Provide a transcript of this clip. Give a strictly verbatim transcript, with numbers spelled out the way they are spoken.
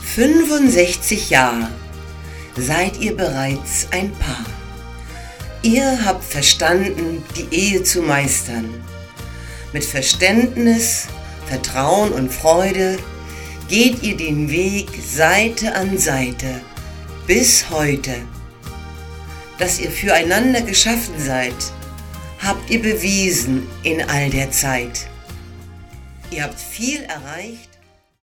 fünfundsechzig Jahre seid ihr bereits ein Paar. Ihr habt verstanden, die Ehe zu meistern. Mit Verständnis, Vertrauen und Freude geht ihr den Weg Seite an Seite bis heute. Dass ihr füreinander geschaffen seid, habt ihr bewiesen in all der Zeit. Ihr habt viel erreicht